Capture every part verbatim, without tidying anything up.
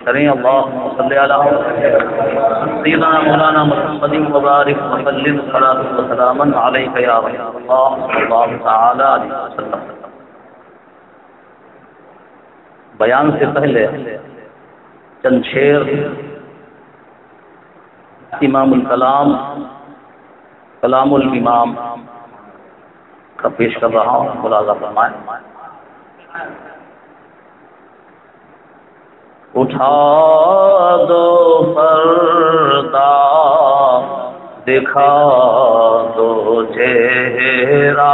کریں۔ اللہم صلی علی سیدنا مولانا محمد مبارک وسلم صلاۃ و سلام علیک یا رسول اللہ صلی اللہ تعالی علیہ وسلم۔ بیان سے پہلے چند شعر امام الکلام کلام الامام کا پیش کر رہا ہوں، ملاحظہ فرمائیں۔ اٹھا دو پردہ دکھا دو چہرہ،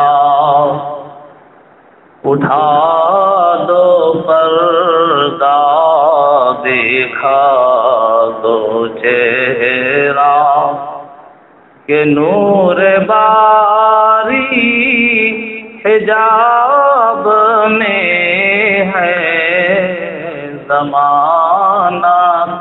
اٹھا دو پردہ دکھا دو چہرہ، کہ نور باری حجاب میں ہے، زمانہ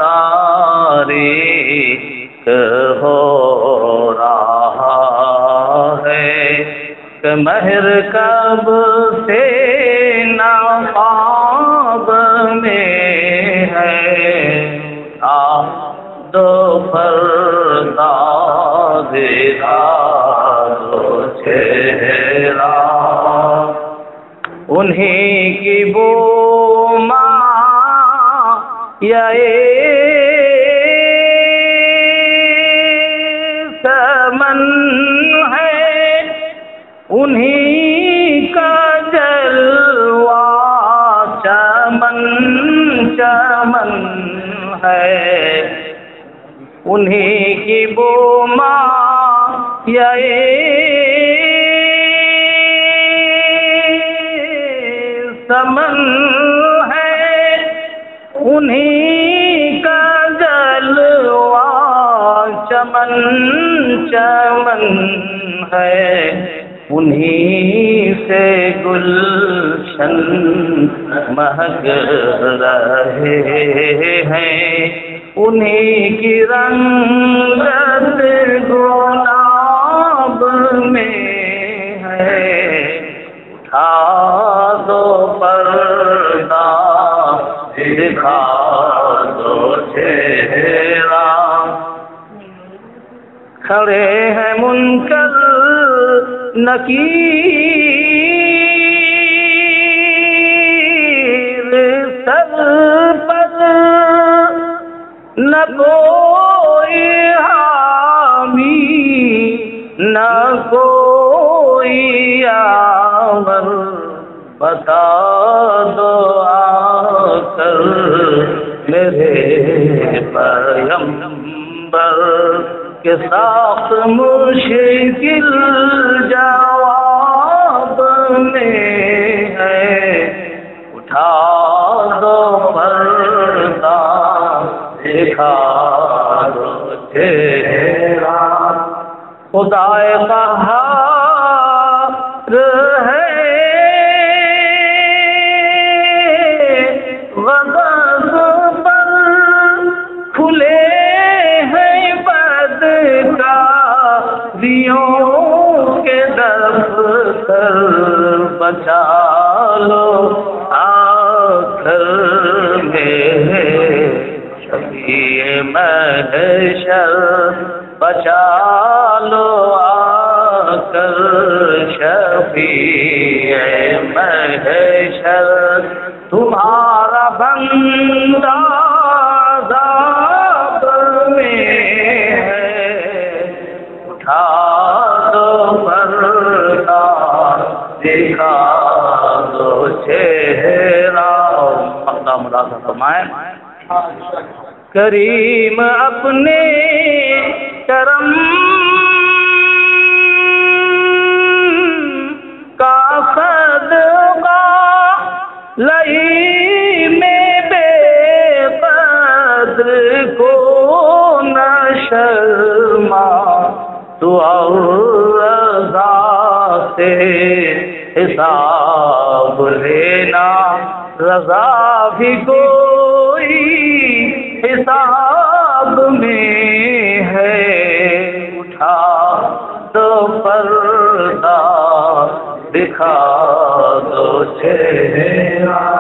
تاریک ہو رہا ہے، کہ مہر کب سے نقاب میں ہے، آ دو پردہ دکھا دو چہرہ، انہیں کی بو یا سمن ہے، انہیں کا جلوہ چمن چمن ہے، انہیں کی بوما یا سمن ہے، انہیں کا جلوہ چمن چمن ہے، انہیں سے گلشن مہک رہے ہیں، انہیں کی رنگت گلاب میں ہے، اٹھا دو پردہ دکھا دو چہرہ، کھڑے ہیں منکر نکیر، سر پر نہ کوئی حامی نہ کوئی یاور، بتا دو آ کر میرے پیغمبر، کے ساخت مشکل جواب میں ہے، اٹھا دو پردہ دکھا دو چہرہ، خدائے قہار ہے، غضب پر کھلے ہیں بدکاریوں کے دفتر، بچا لو آخر میں شفیع محشر، بچا لو آخر شفیع محشر، تمہارا بندہ عذاب میں ہے، اٹھا دو پردہ دکھا دو چہرہ۔ مقدام ملاحظہ فرمائیں، کریم اپنے کرم کا صدقہ لئی میں بے قدر کو نہ شرما، تو اور رضا سے حساب لینا، رضا بھی کوئی حساب میں ہے، اٹھا دو پردہ دکھا دو چہرہ۔